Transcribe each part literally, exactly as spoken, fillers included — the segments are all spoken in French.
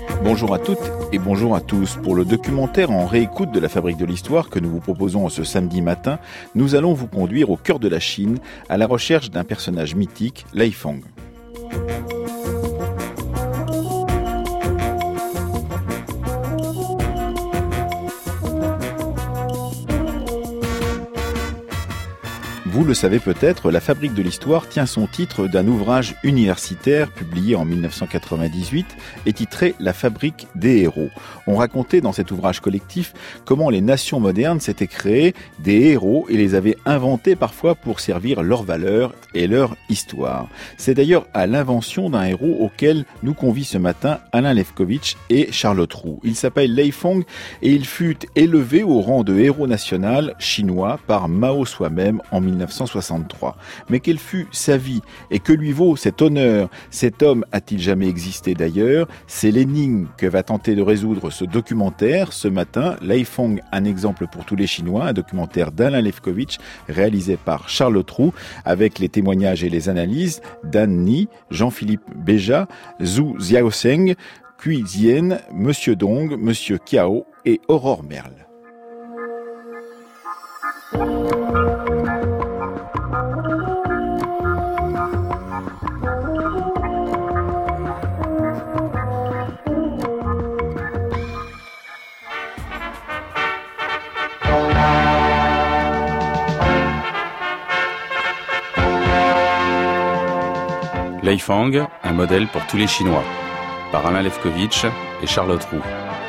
Bonjour à toutes et bonjour à tous. Pour le documentaire en réécoute de la Fabrique de l'Histoire que nous vous proposons ce samedi matin, nous allons vous conduire au cœur de la Chine à la recherche d'un personnage mythique, Lei Feng. Vous le savez peut-être, la Fabrique de l'Histoire tient son titre d'un ouvrage universitaire publié en dix-neuf cent quatre-vingt-dix-huit et titré « La Fabrique des héros ». On racontait dans cet ouvrage collectif comment les nations modernes s'étaient créées des héros et les avaient inventés parfois pour servir leurs valeurs et leur histoire. C'est d'ailleurs à l'invention d'un héros auquel nous convient ce matin Alain Lefkowitz et Charlotte Roux. Il s'appelle Lei Feng et il fut élevé au rang de héros national chinois par Mao soi-même en dix-neuf cent soixante-trois. Mais quelle fut sa vie et que lui vaut cet honneur? Cet homme a-t-il jamais existé d'ailleurs? C'est l'énigme que va tenter de résoudre ce documentaire ce matin. Lei Feng, un exemple pour tous les Chinois, un documentaire d'Alain Lefkowitz réalisé par Charlotte Roux avec les témoignages et les analyses d'Anne Ni, Jean-Philippe Béja, Zhu Xiaoseng, Cui Zien, Monsieur Dong, Monsieur Kiao et Aurore Merle. Lei Feng, un modèle pour tous les Chinois, par Alain Lefkowitz et Charlotte Roux.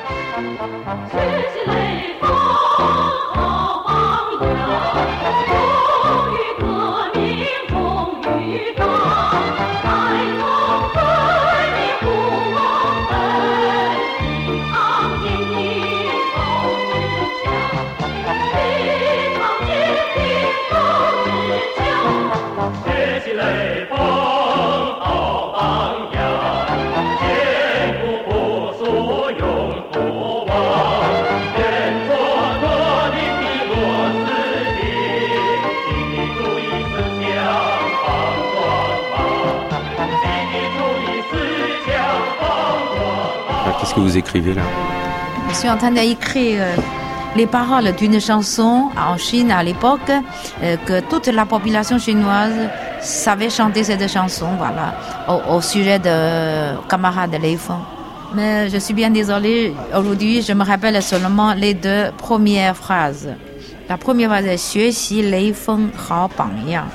Qu'est-ce que vous écrivez là? Je suis en train d'écrire euh, les paroles d'une chanson en Chine à l'époque, euh, que toute la population chinoise savait chanter cette chanson, voilà, au, au sujet de camarade Lei Feng. Mais je suis bien désolée, aujourd'hui je me rappelle seulement les deux premières phrases. La première phrase est «学习雷锋好榜样».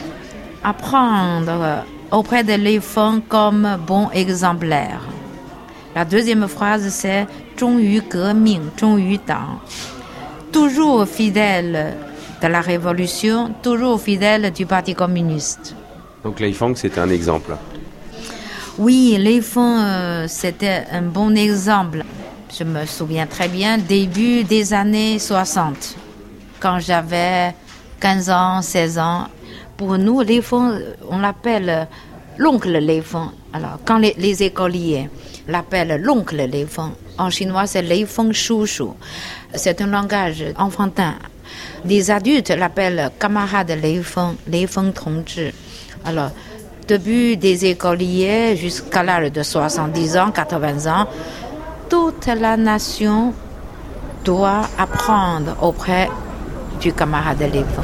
Apprendre auprès de Lei Feng comme bon exemplaire. La deuxième phrase, c'est «忠于革命，忠于党». Toujours fidèle de la révolution, toujours fidèle du Parti communiste. Donc Lei Feng, c'était un exemple. Oui, Lei Feng, euh, c'était un bon exemple. Je me souviens très bien, début des années soixante, quand j'avais quinze ans, seize ans. Pour nous, Lei Feng, on l'appelle l'oncle Lei Feng. Alors, quand les, les écoliers l'appellent l'oncle Lei Feng, en chinois, c'est Lei Feng Shushu. C'est un langage enfantin. Les adultes l'appellent camarade Lei Feng, Lei Feng Tongzhi. Alors, début des écoliers jusqu'à l'âge de soixante-dix ans, quatre-vingts ans, toute la nation doit apprendre auprès du camarade Lei Feng.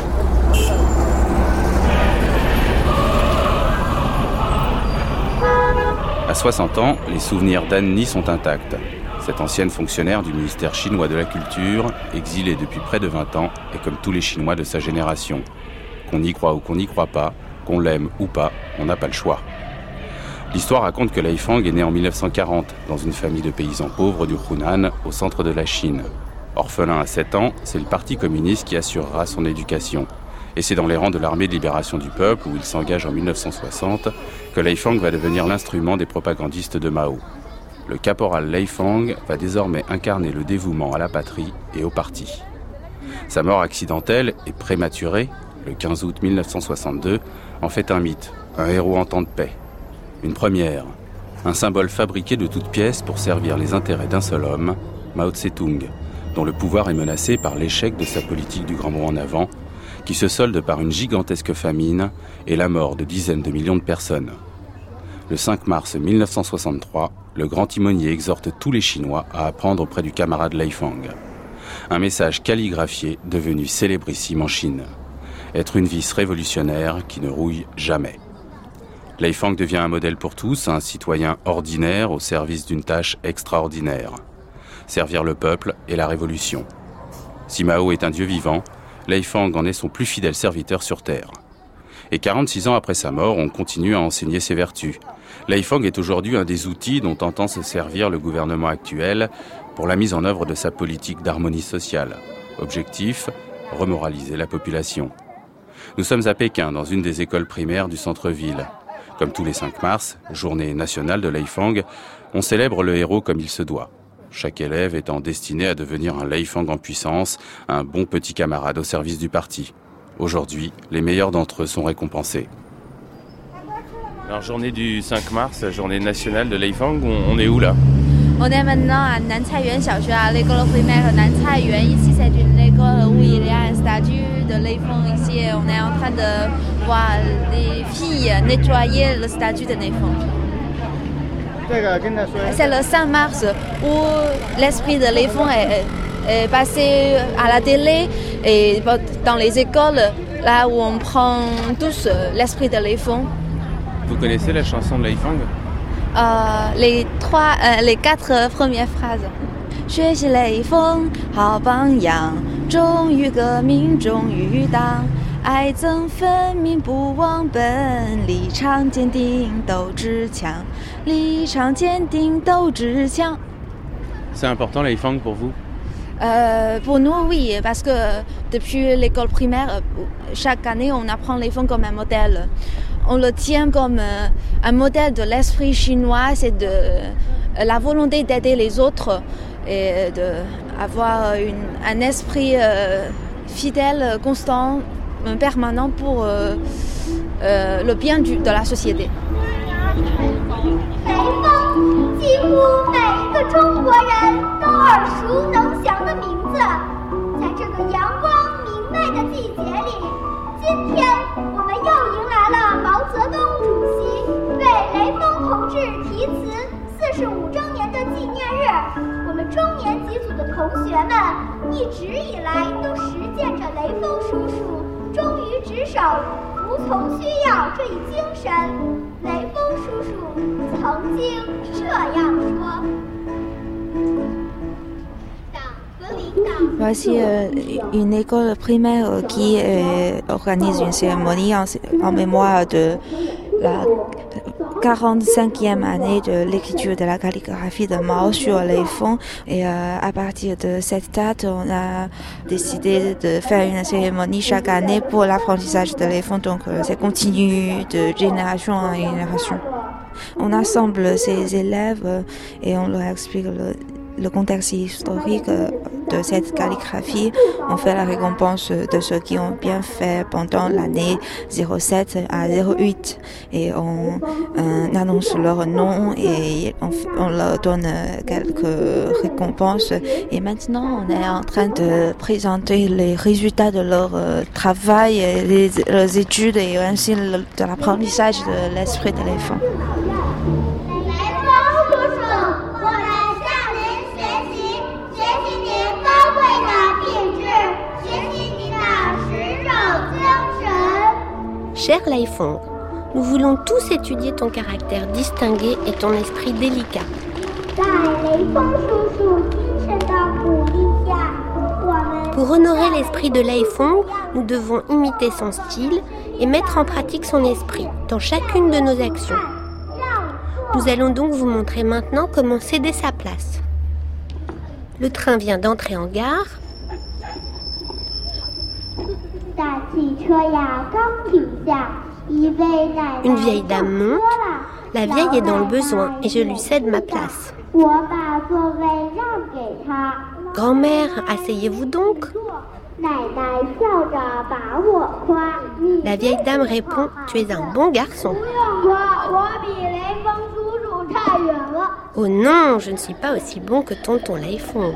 À soixante ans, les souvenirs d'Anne Ni sont intacts. Cette ancienne fonctionnaire du ministère chinois de la Culture, exilée depuis près de vingt ans, est comme tous les Chinois de sa génération. Qu'on y croit ou qu'on n'y croit pas, qu'on l'aime ou pas, on n'a pas le choix. L'histoire raconte que Lei Feng est né en dix-neuf cent quarante, dans une famille de paysans pauvres du Hunan, au centre de la Chine. Orphelin à sept ans, c'est le Parti communiste qui assurera son éducation. Et c'est dans les rangs de l'armée de libération du peuple, où il s'engage en dix-neuf cent soixante, que Lei Feng va devenir l'instrument des propagandistes de Mao. Le caporal Lei Feng va désormais incarner le dévouement à la patrie et au parti. Sa mort accidentelle et prématurée, le quinze août dix-neuf cent soixante-deux, en fait un mythe, un héros en temps de paix. Une première, un symbole fabriqué de toutes pièces pour servir les intérêts d'un seul homme, Mao Tse-tung, dont le pouvoir est menacé par l'échec de sa politique du grand bond en avant, qui se solde par une gigantesque famine et la mort de dizaines de millions de personnes. Le cinq mars dix-neuf cent soixante-trois, le grand timonier exhorte tous les Chinois à apprendre auprès du camarade Lei Feng. Un message calligraphié devenu célébrissime en Chine. Être une vis révolutionnaire qui ne rouille jamais. Lei Feng devient un modèle pour tous, un citoyen ordinaire au service d'une tâche extraordinaire. Servir le peuple et la révolution. Si Mao est un dieu vivant, Lei Feng en est son plus fidèle serviteur sur Terre. Et quarante-six ans après sa mort, on continue à enseigner ses vertus. Lei Feng est aujourd'hui un des outils dont entend se servir le gouvernement actuel pour la mise en œuvre de sa politique d'harmonie sociale. Objectif, remoraliser la population. Nous sommes à Pékin, dans une des écoles primaires du centre-ville. Comme tous les cinq mars, journée nationale de Lei Feng, on célèbre le héros comme il se doit. Chaque élève étant destiné à devenir un Lei Feng en puissance, un bon petit camarade au service du parti. Aujourd'hui, les meilleurs d'entre eux sont récompensés. Alors, journée du cinq mars, journée nationale de Lei Feng, on, on est où là? On est maintenant à Nancai-Yuan Xiaoxue, à l'école primaire Nancai-Yuan. Ici, c'est une école où il y a un statut de Lei Feng. Ici, on est en train de voir les filles nettoyer le statut de Lei Feng. C'est le cinq mars où l'esprit de Lei Feng est, est passé à la télé et dans les écoles, là où on prend tous l'esprit de Lei Feng. Vous connaissez la chanson de Lei Feng? Euh, les trois, euh, les quatre premières phrases. 学习雷锋好榜样，忠于革命，忠于党，爱憎分明不忘本，立场坚定斗志强，立场坚定斗志强。 C'est important Lei Feng pour vous? Euh, pour nous, oui, parce que depuis l'école primaire, chaque année, on apprend Lei Feng comme un modèle. On le tient comme euh, un modèle de l'esprit chinois, c'est de euh, la volonté d'aider les autres et d'avoir un esprit euh, fidèle, constant, permanent pour euh, euh, le bien du, de la société. 几乎每一个中国人都耳熟能详的名字，在这个阳光明媚的季节里，今天我们又迎来了毛泽东主席为雷锋同志题词四十五周年的纪念日。我们中年级组的同学们一直以来都实践着雷锋叔叔忠于职守、服从需要这一精神。雷锋叔叔曾经这样说。 Voici euh, une école primaire qui euh, organise une cérémonie en, en mémoire de la quarante-cinquième année de l'écriture de la calligraphie de Mao sur Lei Feng. Et euh, à partir de cette date, on a décidé de faire une cérémonie chaque année pour l'apprentissage de Lei Feng. Donc euh, c'est continu de génération en génération. On assemble ces élèves et on leur explique le le contexte historique de cette calligraphie. On fait la récompense de ceux qui ont bien fait pendant l'année zéro sept à zéro huit et on euh, annonce leur nom et on, on leur donne quelques récompenses. Et maintenant, on est en train de présenter les résultats de leur euh, travail, et les, leurs études et ainsi le, de l'apprentissage de l'esprit de Lei Feng. Cher Lei Feng, nous voulons tous étudier ton caractère distingué et ton esprit délicat. Pour honorer l'esprit de Lei Feng, nous devons imiter son style et mettre en pratique son esprit dans chacune de nos actions. Nous allons donc vous montrer maintenant comment céder sa place. Le train vient d'entrer en gare. Une vieille dame monte. La vieille est dans le besoin et je lui cède ma place. Grand-mère, asseyez-vous donc. La vieille dame répond, tu es un bon garçon. Oh non, je ne suis pas aussi bon que tonton Lei Feng.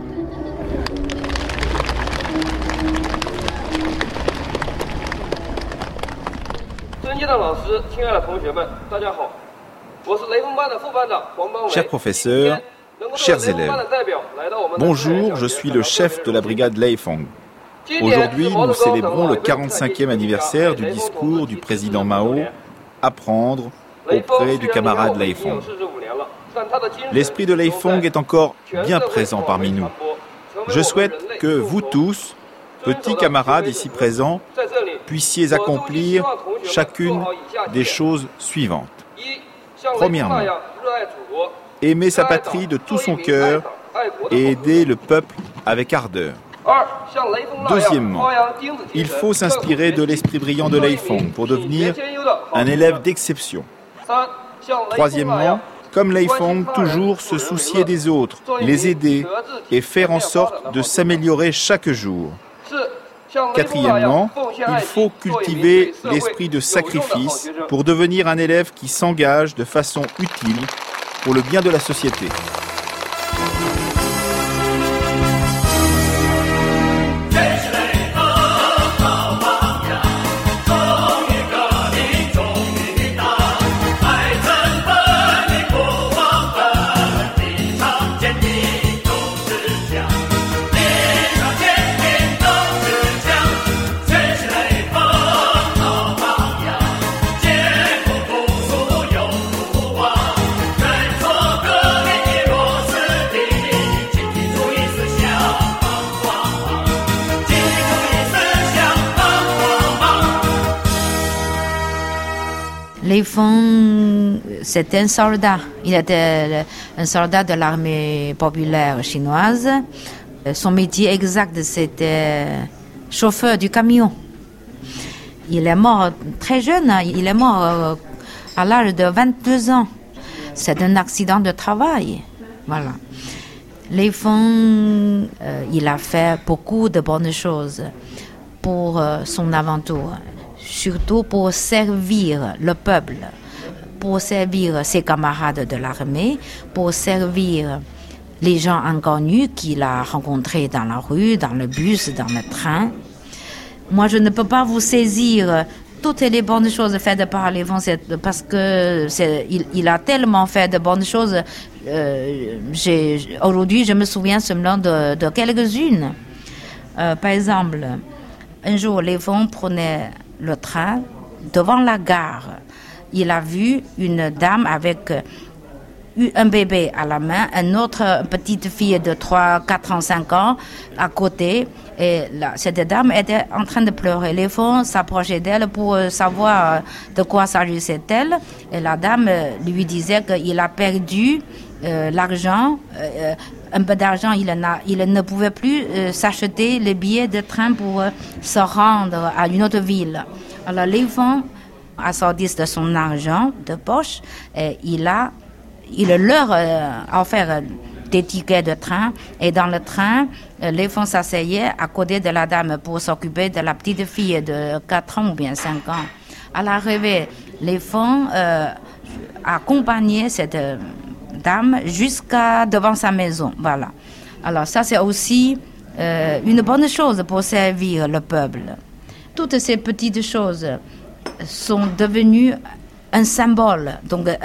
尊敬的老师，亲爱的同学们，大家好！ Chers professeurs, chers élèves, bonjour, je suis le chef de la brigade Leifong. Aujourd'hui, nous célébrons le quarante-cinquième anniversaire du discours du président Mao, Apprendre auprès du camarade Leifong. L'esprit de Leifong est encore bien présent parmi nous. Je souhaite que vous tous, petits camarades ici présents, puissiez accomplir chacune des choses suivantes. Premièrement, aimer sa patrie de tout son cœur et aider le peuple avec ardeur. Deuxièmement, il faut s'inspirer de l'esprit brillant de Leifong pour devenir un élève d'exception. Troisièmement, comme Leifong, toujours se soucier des autres, les aider et faire en sorte de s'améliorer chaque jour. Quatrièmement, il faut cultiver l'esprit de sacrifice pour devenir un élève qui s'engage de façon utile pour le bien de la société. Leifong, c'était un soldat. Il était un soldat de l'armée populaire chinoise. Son métier exact, c'était chauffeur du camion. Il est mort très jeune. Il est mort à l'âge de vingt-deux ans. C'est un accident de travail. Voilà. Leifong, euh, il a fait beaucoup de bonnes choses pour euh, son aventure. Surtout pour servir le peuple, pour servir ses camarades de l'armée, pour servir les gens inconnus qu'il a rencontrés dans la rue, dans le bus, dans le train. Moi, je ne peux pas vous saisir toutes les bonnes choses faites par Leifong parce que c'est, il, il a tellement fait de bonnes choses. Euh, j'ai, aujourd'hui, je me souviens seulement de, de quelques-unes. Euh, par exemple, un jour, Leifong prenait le train, devant la gare, il a vu une dame avec un bébé à la main, une autre petite fille de trois, quatre ans, cinq ans à côté. Et là, cette dame était en train de pleurer. Leifong s'approchait d'elle pour savoir de quoi s'agissait-elle. Et la dame lui disait qu'il a perdu euh, l'argent, euh, un peu d'argent. Il, en a, il ne pouvait plus euh, s'acheter les billets de train pour euh, se rendre à une autre ville. Alors Leifong a sorti de son argent de poche et il a, il leur euh, a offert des tickets de train. Et dans le train, euh, Leifong s'asseyait à côté de la dame pour s'occuper de la petite fille de quatre ans ou bien cinq ans. À l'arrivée, Leifong euh, a accompagné cette euh, dame jusqu'à devant sa maison. Voilà. Alors ça, c'est aussi euh, une bonne chose pour servir le peuple. Toutes ces petites choses sont devenues un symbole, donc un,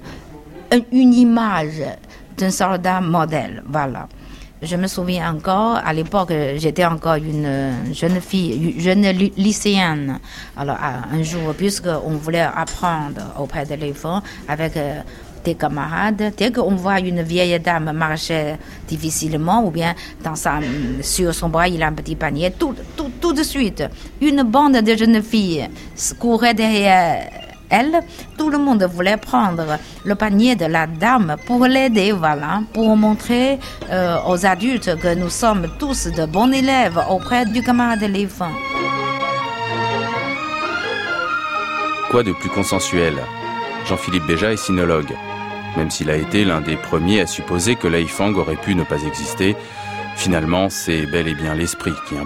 un, une image d'un soldat modèle. Voilà. Je me souviens encore, à l'époque, j'étais encore une jeune fille, une jeune lycéenne. Alors, un jour, puisqu'on voulait apprendre auprès de Leifong avec des camarades, dès qu'on voit une vieille dame marcher difficilement ou bien dans sa, sur son bras, il a un petit panier, tout, tout, tout de suite, une bande de jeunes filles courait derrière elle. Tout le monde voulait prendre le panier de la dame pour l'aider, voilà, pour montrer euh, aux adultes que nous sommes tous de bons élèves auprès du camarade Leifong. Quoi de plus consensuel ? Jean-Philippe Béja est sinologue. Même s'il a été l'un des premiers à supposer que Leifong aurait pu ne pas exister, finalement, c'est bel et bien l'esprit qui importe.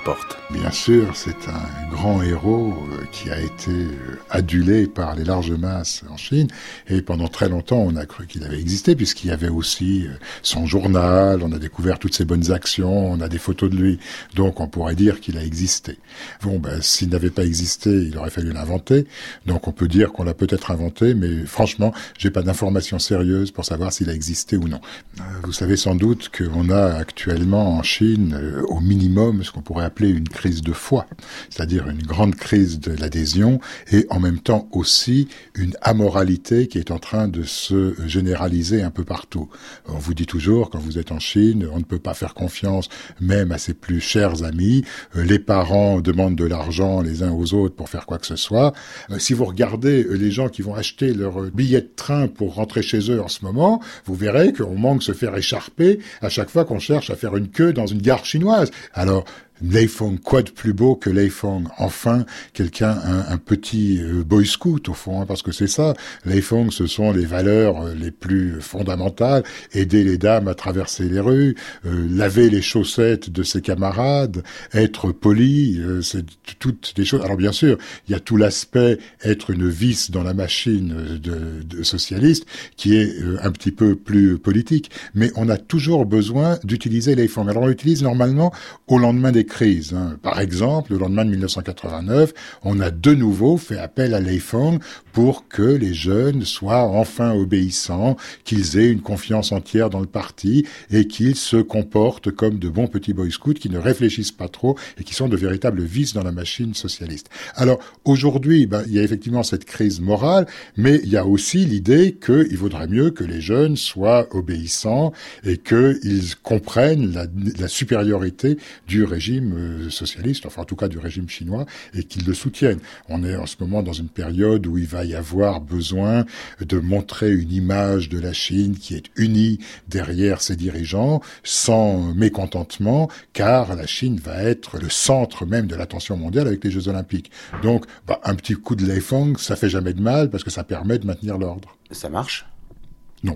Bien sûr, c'est un grand héros qui a été adulé par les larges masses en Chine. Et pendant très longtemps, on a cru qu'il avait existé, puisqu'il y avait aussi son journal, on a découvert toutes ses bonnes actions, on a des photos de lui. Donc on pourrait dire qu'il a existé. Bon, ben, s'il n'avait pas existé, il aurait fallu l'inventer. Donc on peut dire qu'on l'a peut-être inventé, mais franchement, j'ai pas d'informations sérieuses pour savoir s'il a existé ou non. Vous savez sans doute qu'on a actuellement en Chine, au minimum, ce qu'on pourrait appeler une crise de foi, c'est-à-dire une grande crise de l'adhésion et en même temps aussi une amoralité qui est en train de se généraliser un peu partout. On vous dit toujours, quand vous êtes en Chine, on ne peut pas faire confiance même à ses plus chers amis. Les parents demandent de l'argent les uns aux autres pour faire quoi que ce soit. Si vous regardez les gens qui vont acheter leur billet de train pour rentrer chez eux en ce moment, vous verrez qu'on manque se faire écharper à chaque fois qu'on cherche à faire une queue dans une gare chinoise. Alors, Leifong, quoi de plus beau que Leifong? Enfin, quelqu'un, un, un petit euh, boy scout au fond, hein, parce que c'est ça. Leifong, ce sont les valeurs euh, les plus fondamentales. Aider les dames à traverser les rues, euh, laver les chaussettes de ses camarades, être poli, euh, c'est toutes des choses. Alors bien sûr, il y a tout l'aspect être une vis dans la machine de, de socialiste qui est euh, un petit peu plus politique. Mais on a toujours besoin d'utiliser Leifong. Alors on l'utilise normalement au lendemain des crise. Hein. Par exemple, le lendemain de mille neuf cent quatre-vingt-neuf, on a de nouveau fait appel à Leifong pour que les jeunes soient enfin obéissants, qu'ils aient une confiance entière dans le parti et qu'ils se comportent comme de bons petits boy scouts qui ne réfléchissent pas trop et qui sont de véritables vis dans la machine socialiste. Alors, aujourd'hui, ben, il y a effectivement cette crise morale, mais il y a aussi l'idée qu'il vaudrait mieux que les jeunes soient obéissants et qu'ils comprennent la, la supériorité du régime socialiste, enfin en tout cas du régime chinois, et qu'ils le soutiennent. On est en ce moment dans une période où il va y avoir besoin de montrer une image de la Chine qui est unie derrière ses dirigeants, sans mécontentement, car la Chine va être le centre même de l'attention mondiale avec les Jeux Olympiques. Donc, bah, un petit coup de Leifong, ça fait jamais de mal, parce que ça permet de maintenir l'ordre. Ça marche ? Non.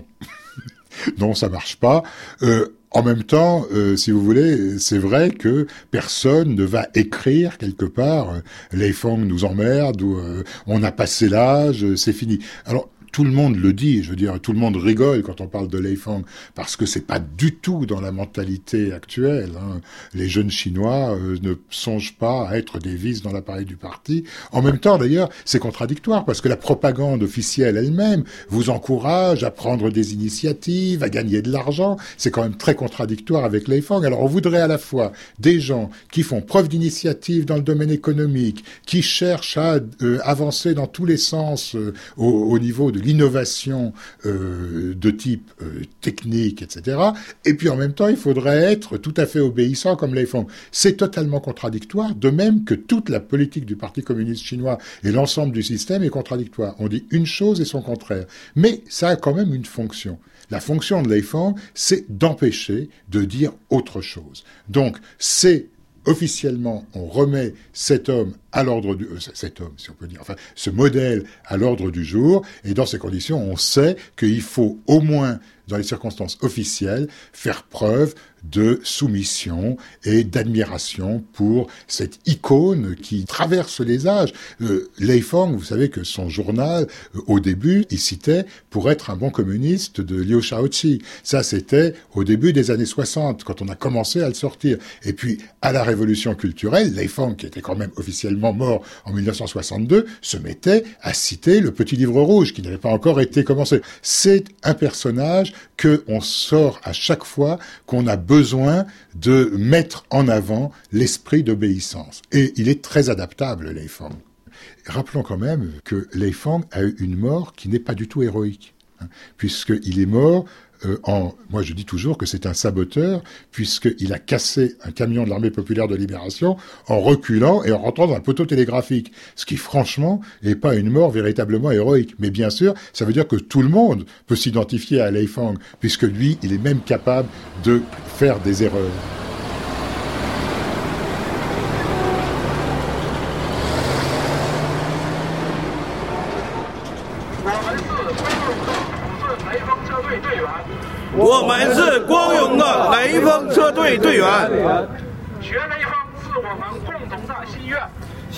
Non, ça marche pas. Euh, En même temps, euh, si vous voulez, c'est vrai que personne ne va écrire quelque part euh, « Leifong nous emmerde » ou euh, « On a passé l'âge, euh, c'est fini ». Alors, tout le monde le dit, je veux dire, tout le monde rigole quand on parle de Leifong, parce que c'est pas du tout dans la mentalité actuelle. Hein. Les jeunes Chinois euh, ne songent pas à être des vis dans l'appareil du parti. En même temps, d'ailleurs, c'est contradictoire, parce que la propagande officielle elle-même vous encourage à prendre des initiatives, à gagner de l'argent. C'est quand même très contradictoire avec Leifong. Alors, on voudrait à la fois des gens qui font preuve d'initiative dans le domaine économique, qui cherchent à euh, avancer dans tous les sens euh, au, au niveau de l'innovation euh, de type euh, technique, et cetera. Et puis en même temps, il faudrait être tout à fait obéissant comme Leifong. C'est totalement contradictoire, de même que toute la politique du Parti communiste chinois et l'ensemble du système est contradictoire. On dit une chose et son contraire. Mais ça a quand même une fonction. La fonction de Leifong, c'est d'empêcher de dire autre chose. Donc, c'est officiellement, on remet cet homme à l'ordre du... Euh, cet homme, si on peut dire, enfin, ce modèle à l'ordre du jour, et dans ces conditions, on sait qu'il faut au moins, dans les circonstances officielles, faire preuve de soumission et d'admiration pour cette icône qui traverse les âges. Euh, Leifong, vous savez que son journal, euh, au début, il citait pour être un bon communiste de Liu Shaoqi. Ça, c'était au début des années soixante, quand on a commencé à le sortir. Et puis, à la révolution culturelle, Leifong, qui était quand même officiellement mort en mille neuf cent soixante-deux, se mettait à citer le Petit Livre Rouge, qui n'avait pas encore été commencé. C'est un personnage que on sort à chaque fois qu'on a besoin de mettre en avant l'esprit d'obéissance. Et il est très adaptable, Leifong. Rappelons quand même que Leifong a eu une mort qui n'est pas du tout héroïque, hein, puisqu'il est mort Euh, en, moi je dis toujours que c'est un saboteur, puisqu'il a cassé un camion de l'armée populaire de libération en reculant et en rentrant dans un poteau télégraphique. Ce qui, franchement, n'est pas une mort véritablement héroïque. Mais bien sûr, ça veut dire que tout le monde peut s'identifier à Leifong, puisque lui, il est même capable de faire des erreurs.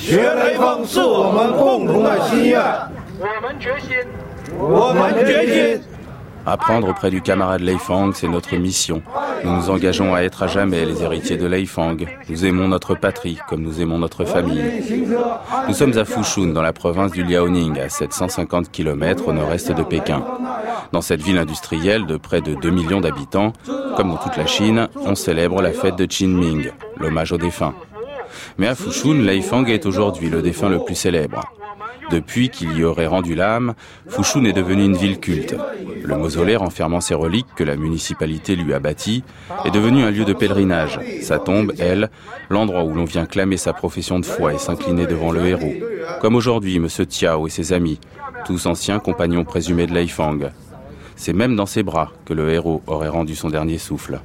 学雷锋是我们共同的心愿。我们决心，我们决心。 Apprendre auprès du camarade Lei Fang, c'est notre mission. Nous nous engageons à être à jamais les héritiers de Lei Fang. Nous aimons notre patrie comme nous aimons notre famille. Nous sommes à Fushun, dans la province du Liaoning, à sept cent cinquante kilomètres au nord-est de Pékin. Dans cette ville industrielle de près de deux millions d'habitants, comme dans toute la Chine, on célèbre la fête de Qingming, l'hommage aux défunts. Mais à Fushun, Lei Fang est aujourd'hui le défunt le plus célèbre. Depuis qu'il y aurait rendu l'âme, Fushun est devenue une ville culte. Le mausolée renfermant ses reliques que la municipalité lui a bâti est devenu un lieu de pèlerinage. Sa tombe, elle, l'endroit où l'on vient clamer sa profession de foi et s'incliner devant le héros. Comme aujourd'hui, M. Tiao et ses amis, tous anciens compagnons présumés de Lei Fang. C'est même dans ses bras que le héros aurait rendu son dernier souffle.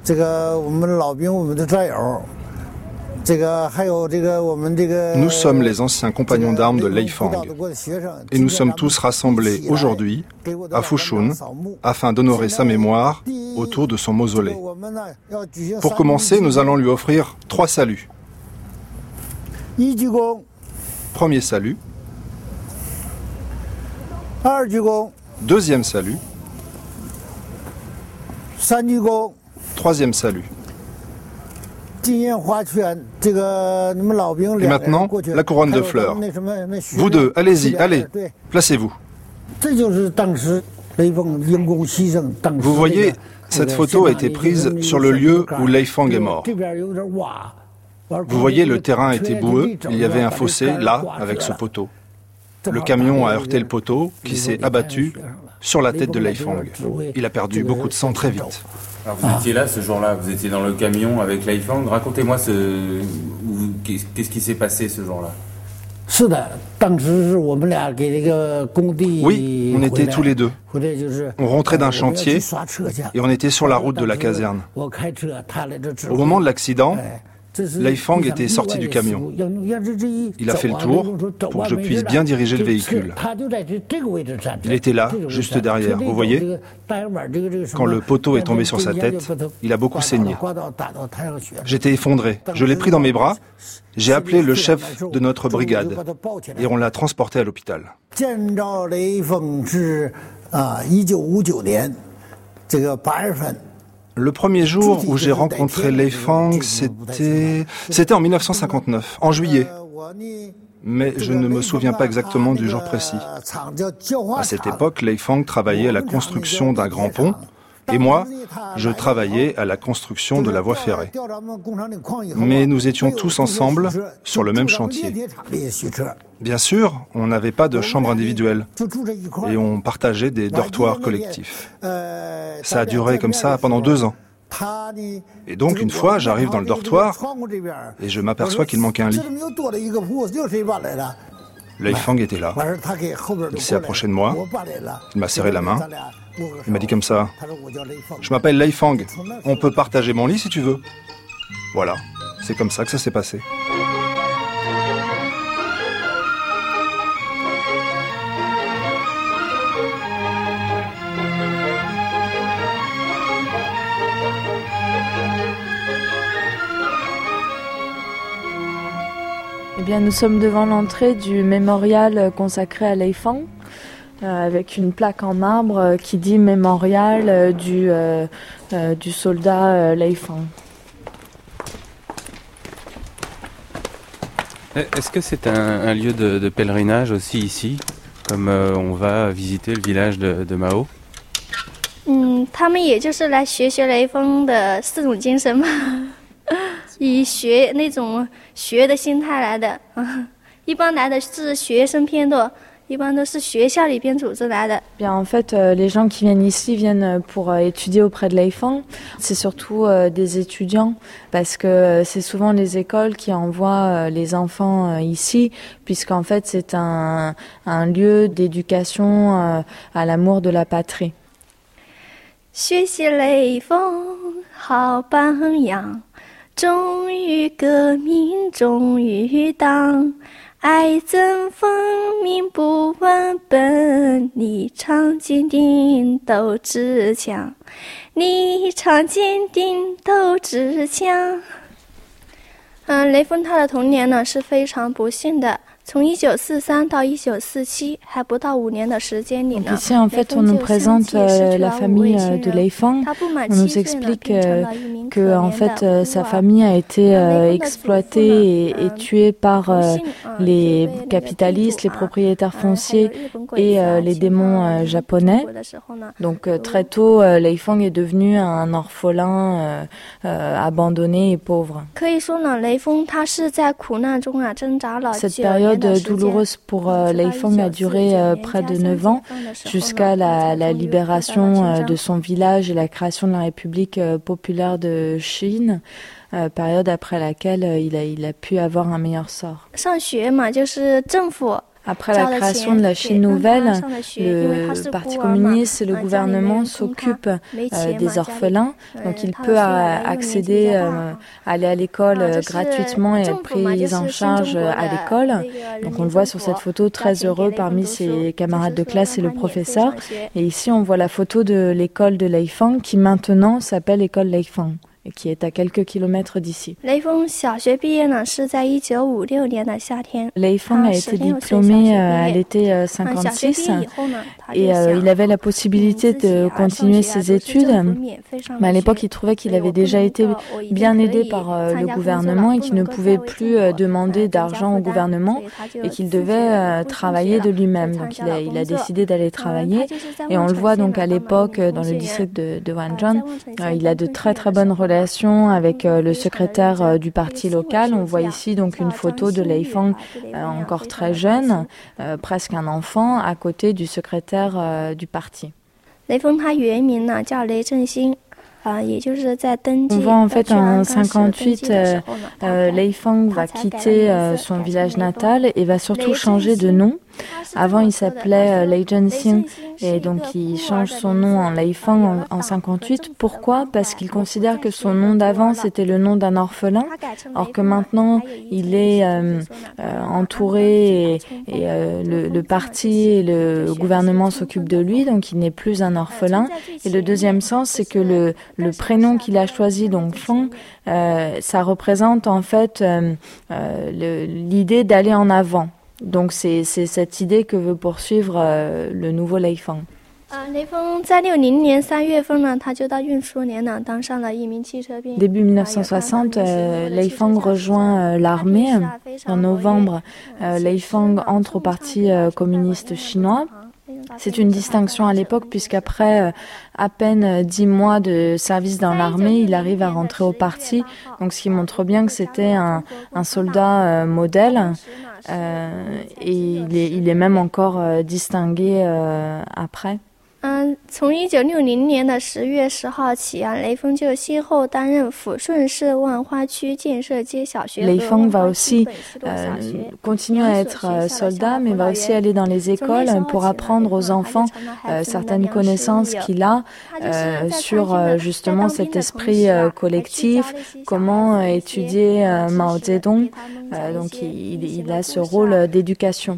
Nous sommes les anciens compagnons d'armes de Lei Fang et nous sommes tous rassemblés aujourd'hui à Fushun afin d'honorer sa mémoire autour de son mausolée. Pour commencer, nous allons lui offrir trois saluts. Premier salut. Deuxième salut. Troisième salut. Et maintenant, la couronne de fleurs. Vous deux, allez-y, allez, placez-vous. Vous voyez, cette photo a été prise sur le lieu où Lei Fang est mort. Vous voyez, le terrain était boueux, il y avait un fossé, là, avec ce poteau. Le camion a heurté le poteau, qui s'est abattu sur la tête de Lei Fang. Il a perdu beaucoup de sang très vite. Alors vous étiez là ce jour-là, vous étiez dans le camion avec Lei Fang. Racontez-moi ce... qu'est-ce qui s'est passé ce jour-là. Oui, on était tous les deux. On rentrait d'un chantier et on était sur la route de la caserne. Au moment de l'accident, Lei Fang était sorti du camion. Il a fait le tour pour que je puisse bien diriger le véhicule. Il était là, juste derrière. Vous voyez, quand le poteau est tombé sur sa tête, il a beaucoup saigné. J'étais effondré. Je l'ai pris dans mes bras. J'ai appelé le chef de notre brigade et on l'a transporté à l'hôpital. Le premier jour où j'ai rencontré Lei Fang, c'était... c'était en mille neuf cent cinquante-neuf, en juillet. Mais je ne me souviens pas exactement du jour précis. À cette époque, Lei Fang travaillait à la construction d'un grand pont, et moi, je travaillais à la construction de la voie ferrée. Mais nous étions tous ensemble sur le même chantier. Bien sûr, on n'avait pas de chambre individuelle et on partageait des dortoirs collectifs. Ça a duré comme ça pendant deux ans. Et donc, une fois, j'arrive dans le dortoir et je m'aperçois qu'il manquait un lit. Lei Fang était là. Il s'est approché de moi. Il m'a serré la main. Il m'a dit comme ça, « Je m'appelle Lei Fang. On peut partager mon lit si tu veux. » Voilà, c'est comme ça que ça s'est passé. Eh bien, nous sommes devant l'entrée du mémorial consacré à Lei Fang, euh, avec une plaque en marbre euh, qui dit mémorial euh, du, euh, euh, du soldat euh, Lei Fang. Est-ce que c'est un, un lieu de, de pèlerinage aussi ici, comme euh, on va visiter le village de, de Mao? 嗯，他们也就是来学学雷锋的四种精神嘛。以学那种学的心态来的，一般来的是学生偏多，一般都是学校里边组织来的。 Bien, en fait, euh, les gens qui viennent ici viennent pour euh, étudier auprès de Lei Fang. C'est surtout euh, des étudiants, parce que euh, c'est souvent les écoles qui envoient euh, les enfants euh, ici, puisqu'en fait c'est un, un lieu d'éducation euh, à l'amour de la patrie. 学习雷锋好榜样。 忠于革命，忠于党，爱憎分明不忘本，立场坚定斗志强，立场坚定斗志强。嗯，雷锋他的童年呢是非常不幸的， 从一九四三到一九四七，还不到五年的时间里呢。 Donc ici, en fait, on nous présente euh, la famille euh, de Lei Feng. On nous explique euh, que, en fait, euh, sa famille a été euh, exploitée et, et tuée par euh, les capitalistes, les propriétaires fonciers et euh, les démons euh, japonais. Donc euh, très tôt, euh, Lei Feng est devenu un orphelin euh, euh, abandonné et pauvre. Cette période douloureuse pour euh, Lei Feng a duré euh, près de neuf ans, jusqu'à la, la libération euh, de son village et la création de la République euh, populaire de Chine, euh, période après laquelle euh, il, a, il a pu avoir un meilleur sort. Après la création de la Chine nouvelle, le Parti communiste et le gouvernement s'occupent euh, des orphelins. Donc il peut euh, accéder, euh, aller à l'école euh, gratuitement et être pris en charge à l'école. Donc on le voit sur cette photo, très heureux parmi ses camarades de classe et le professeur. Et ici on voit la photo de l'école de Lei Feng qui maintenant s'appelle école Lei Feng, et qui est à quelques kilomètres d'ici. Lei Feng a été diplômé à l'été cinquante-six et euh, il avait la possibilité de continuer ses études, mais à l'époque il trouvait qu'il avait déjà été bien aidé par euh, le gouvernement et qu'il ne pouvait plus euh, demander d'argent au gouvernement et qu'il devait euh, travailler de lui-même. Donc il a, il a décidé d'aller travailler et on le voit donc à l'époque dans le district de, de Wanzhong, euh, il a de très très bonnes relations avec euh, le secrétaire euh, du parti local. On voit ici donc une photo de Lei Feng euh, encore très jeune, euh, presque un enfant, à côté du secrétaire euh, du parti. On voit en fait en cinquante-huit, euh, euh, Lei Feng va quitter euh, son village natal et va surtout changer de nom. Avant, il s'appelait euh, Lei Zhenxing et donc il change son nom en Lei Feng en, en cinquante-huit. Pourquoi ? Parce qu'il considère que son nom d'avant c'était le nom d'un orphelin, or que maintenant il est euh, euh, entouré et, et euh, le, le parti et le gouvernement s'occupent de lui, donc il n'est plus un orphelin. Et le deuxième sens, c'est que le, le prénom qu'il a choisi, donc Feng, euh, ça représente en fait euh, euh, l'idée d'aller en avant. Donc c'est, c'est cette idée que veut poursuivre euh, le nouveau Lei Feng. Début mille neuf cent soixante, euh, Lei Feng rejoint euh, l'armée. En novembre, euh, Lei Feng entre au Parti euh, communiste chinois. C'est une distinction à l'époque puisqu'après euh, à peine dix mois de service dans l'armée, il arrive à rentrer au parti. Donc ce qui montre bien que c'était un, un soldat euh, modèle. Euh, et il est, il est même encore euh, distingué euh, après. Lei Feng va aussi euh, continuer à être euh, soldat, mais va aussi aller dans les écoles pour apprendre aux enfants euh, certaines connaissances qu'il a euh, sur euh, justement cet esprit euh, collectif, comment euh, étudier euh, Mao Zedong. Euh, donc il, il a ce rôle d'éducation.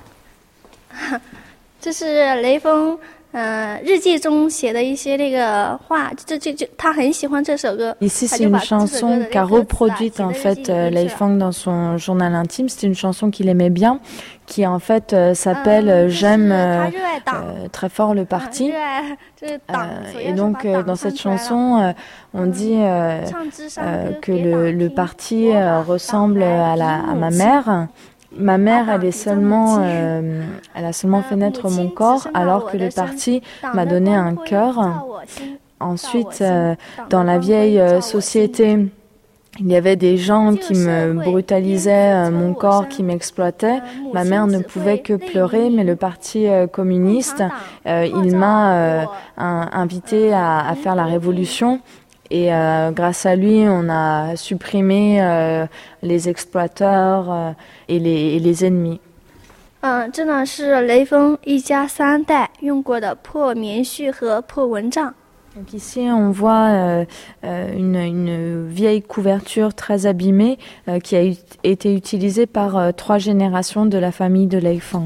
Ici, c'est une chanson qu'a reproduite en fait Lei Feng dans son journal intime. C'est une chanson qu'il aimait bien, qui en fait euh, s'appelle euh, J'aime euh, euh, très fort le parti. Euh, et donc euh, dans cette chanson, euh, on dit euh, euh, que le, le parti euh, ressemble à, la, à ma mère. Ma mère, elle est seulement, euh, elle a seulement fait naître mon corps, alors que le parti m'a donné un cœur. Ensuite, euh, dans la vieille euh, société, il y avait des gens qui me brutalisaient euh, mon corps, qui m'exploitaient. Ma mère ne pouvait que pleurer, mais le parti euh, communiste, euh, il m'a euh, un, invité à, à faire la révolution. Et euh, grâce à lui, on a supprimé euh, les exploiteurs euh, et, les, et les ennemis. Donc ici, on voit euh, une, une vieille couverture très abîmée euh, qui a eu, été utilisée par euh, trois générations de la famille de Lei Feng.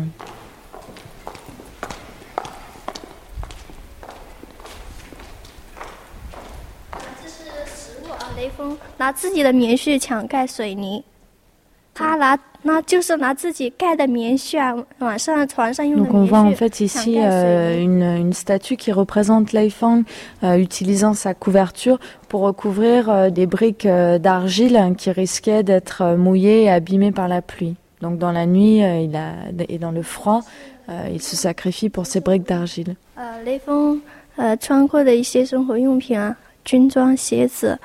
Donc on voit en fait ici euh, une, une statue qui représente Lei Feng euh, utilisant sa couverture pour recouvrir euh, des briques euh, d'argile qui risquaient d'être euh, mouillées et abîmées par la pluie. Donc dans la nuit euh, il a, et dans le froid, euh, il se sacrifie pour ces briques d'argile. Euh, Lei Feng euh, 穿过的一些生活用品啊，军装、鞋子。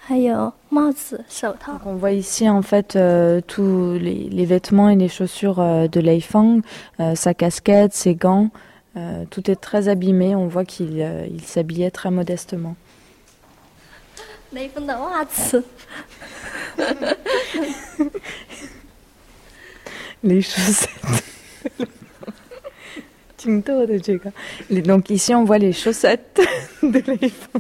Donc on voit ici en fait euh, tous les, les vêtements et les chaussures euh, de Lei Feng, euh, sa casquette, ses gants, euh, tout est très abîmé. On voit qu'il euh, il s'habillait très modestement. Lei Feng 的袜子 Les chaussettes. Donc ici on voit les chaussettes de Lei Feng.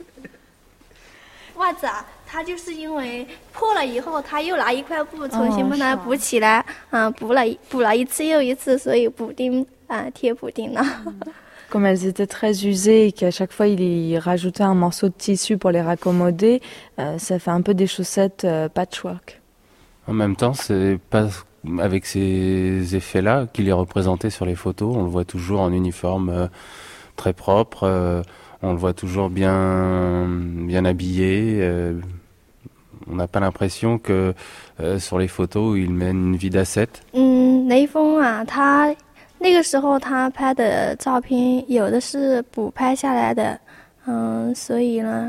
袜子啊，它就是因为破了以后，他又拿一块布重新把它补起来，啊、哦，补了补了一次又一次，所以补丁啊贴补丁了。 Comme elles étaient très usées et qu'à chaque fois il y rajoutait un morceau de tissu pour les raccommoder, euh, ça fait un peu des chaussettes euh, patchwork. En même temps, c'est pas avec ces effets-là qu'il est représenté sur les photos. On le voit toujours en uniforme euh, très propre. Euh, On le voit toujours bien, bien habillé. Euh, on n'a pas l'impression que euh, sur les photos, il mène une vie d'ascète. 嗯，雷锋啊，他那个时候他拍的照片有的是补拍下来的，嗯，所以呢。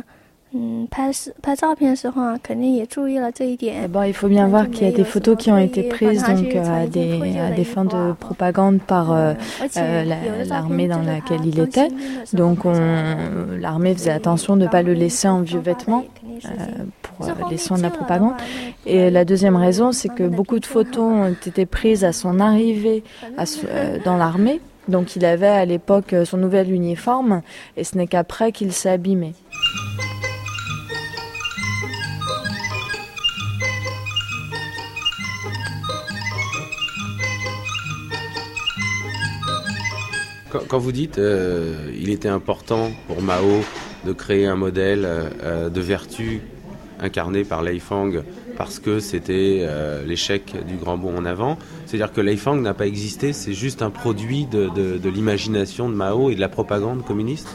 D'abord, il faut bien voir qu'il y a des photos qui ont été prises donc à des, à des fins de propagande par euh, euh, la, l'armée dans laquelle il était. Donc, on, l'armée faisait attention de ne pas le laisser en vieux vêtements euh, pour euh, les soins de la propagande. Et la deuxième raison, c'est que beaucoup de photos ont été prises à son arrivée à, euh, dans l'armée. Donc, il avait à l'époque son nouvel uniforme et ce n'est qu'après qu'il s'est abîmé. Quand vous dites euh, il était important pour Mao de créer un modèle euh, de vertu incarné par Lei Feng parce que c'était euh, l'échec du grand bond en avant, c'est-à-dire que Lei Feng n'a pas existé, c'est juste un produit de, de, de l'imagination de Mao et de la propagande communiste?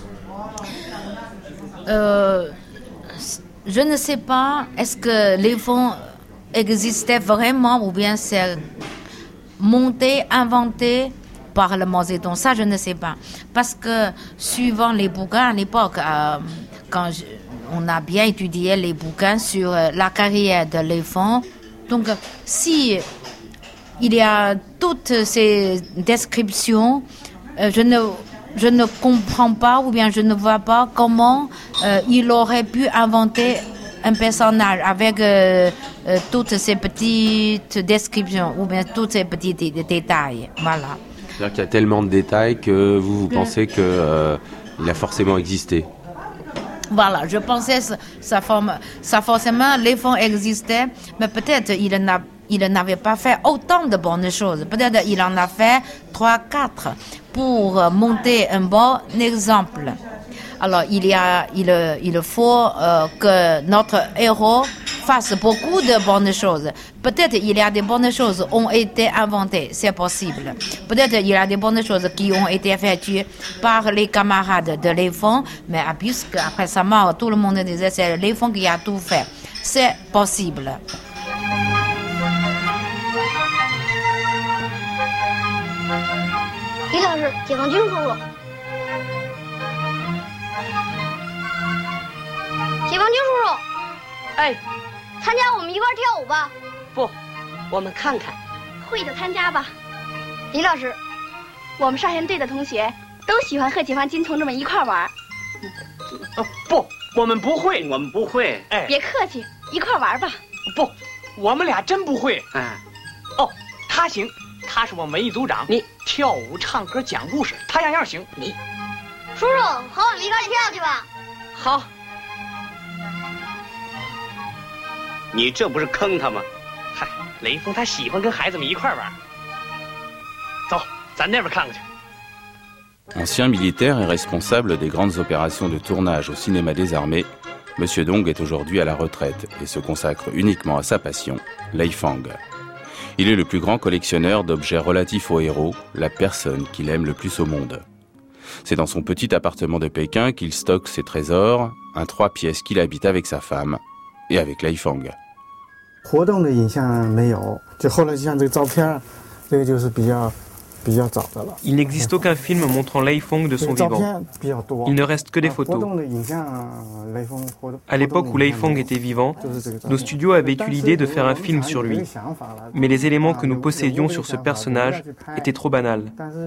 euh, Je ne sais pas, est-ce que Lei Feng existait vraiment ou bien c'est monté, inventé par le Mao Zedong, ça je ne sais pas. Parce que suivant les bouquins à l'époque, euh, quand je, on a bien étudié les bouquins sur euh, la carrière de Lei Feng, donc si il y a toutes ces descriptions, euh, je ne je ne comprends pas ou bien je ne vois pas comment euh, il aurait pu inventer un personnage avec euh, euh, toutes ces petites descriptions ou bien tous ces petits d- détails. Voilà. C'est-à-dire qu'il y a tellement de détails que vous, vous pensez qu'il euh, a forcément existé. Voilà, je pensais ça, ça, forme, ça forcément, Lei Feng existait, mais peut-être il, n'a, il n'avait pas fait autant de bonnes choses. Peut-être il en a fait trois, quatre pour monter un bon exemple. Alors, il, y a, il, il faut euh, que notre héros fasse beaucoup de bonnes choses. Peut-être il y a des bonnes choses qui ont été inventées, c'est possible. Peut-être il y a des bonnes choses qui ont été effectuées par les camarades de Lei Feng, mais puisque après sa mort, tout le monde disait que c'est Lei Feng qui a tout fait. C'est possible. 李老师，解放军叔叔。解放军叔叔， 哎， 参加我们一块跳舞吧。 不，我们看看。 会就参加吧。李老师，我们少先队的同学都喜欢和解放军同志们一块玩。 呃，不，我们不会，我们不会。哎， 别客气，一块玩吧。 不，我们俩真不会。哎，哦，他行，他是我们文艺组长。你跳舞、唱歌、讲故事，他样样行。你， 叔叔，和我们一块跳去吧。 好。 你这不是坑他吗？ 嗨，雷锋他喜欢跟孩子们一块玩。走，咱那边看看去。 Ancien militaire et responsable des grandes opérations de tournage au cinéma des armées, M. Dong est aujourd'hui à la retraite et se consacre uniquement à sa passion, Lei Feng. Il est le plus grand collectionneur d'objets relatifs au héros, la personne qu'il aime le plus au monde. C'est dans son petit appartement de Pékin qu'il stocke ses trésors, un trois pièces qu'il habite avec sa femme et avec Lei Feng. Il n'existe aucun film montrant Lei Feng de son vivant. Il ne reste que des photos. À l'époque où Lei Feng était vivant, nos studios avaient eu l'idée de faire un film sur lui. Mais les éléments que nous possédions sur ce personnage étaient trop banals.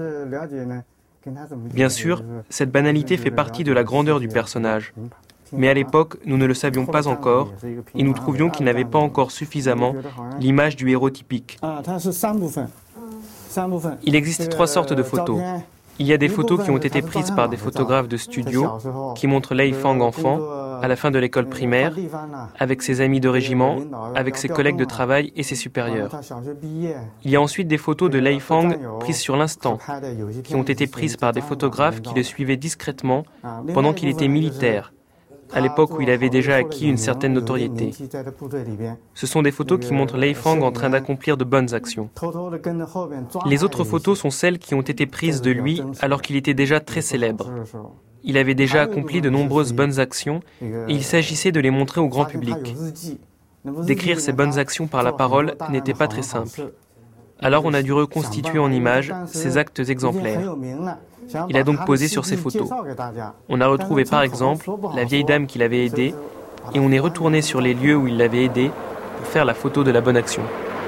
Bien sûr, cette banalité fait partie de la grandeur du personnage. Mais à l'époque, nous ne le savions pas encore et nous trouvions qu'il n'avait pas encore suffisamment l'image du héros typique. Il existe trois sortes de photos. Il y a des photos qui ont été prises par des photographes de studio qui montrent Lei Feng enfant, à la fin de l'école primaire, avec ses amis de régiment, avec ses collègues de travail et ses supérieurs. Il y a ensuite des photos de Lei Feng prises sur l'instant, qui ont été prises par des photographes qui le suivaient discrètement pendant qu'il était militaire, à l'époque où il avait déjà acquis une certaine notoriété. Ce sont des photos qui montrent Lei Feng en train d'accomplir de bonnes actions. Les autres photos sont celles qui ont été prises de lui alors qu'il était déjà très célèbre. Il avait déjà accompli de nombreuses bonnes actions et il s'agissait de les montrer au grand public. Décrire ces bonnes actions par la parole n'était pas très simple. Alors on a dû reconstituer en images ces actes exemplaires. Il a donc posé sur ces photos. On a retrouvé par exemple la vieille dame qu'il avait aidée et on est retourné sur les lieux où il l'avait aidée pour faire la photo de la bonne action.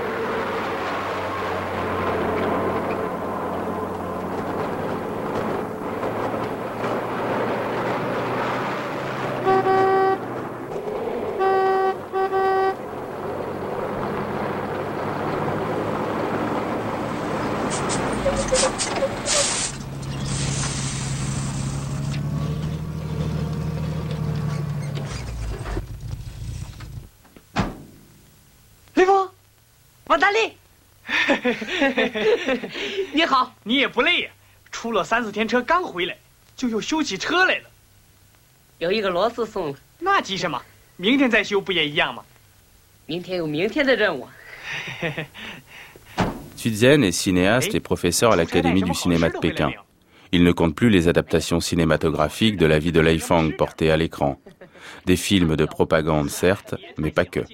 Tudzian est cinéaste et professeur à l'Académie du cinéma de Pékin. Il ne compte plus les adaptations cinématographiques de la vie de Lei Feng portées à l'écran. Des films de propagande, certes, mais pas que.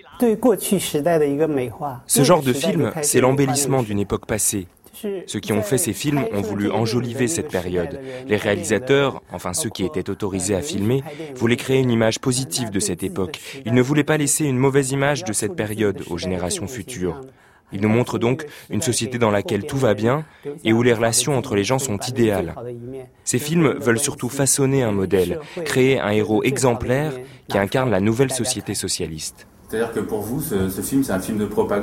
Ce genre de film, c'est l'embellissement d'une époque passée. Ceux qui ont fait ces films ont voulu enjoliver cette période. Les réalisateurs, enfin ceux qui étaient autorisés à filmer, voulaient créer une image positive de cette époque. Ils ne voulaient pas laisser une mauvaise image de cette période aux générations futures. Ils nous montrent donc une société dans laquelle tout va bien et où les relations entre les gens sont idéales. Ces films veulent surtout façonner un modèle, créer un héros exemplaire qui incarne la nouvelle société socialiste. C'est-à-dire que pour vous, ce, ce film, c'est un film de propagande ?